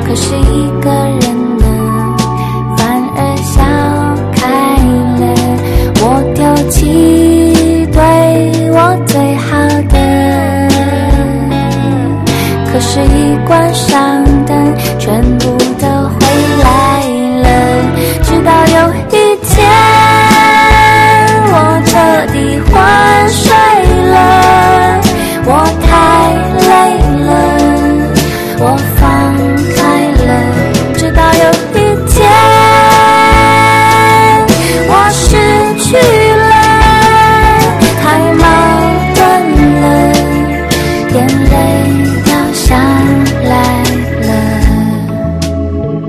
可是一个人呢，反而笑开了。我丢弃对我最好的，可是一关上灯，全部都回来了。直到有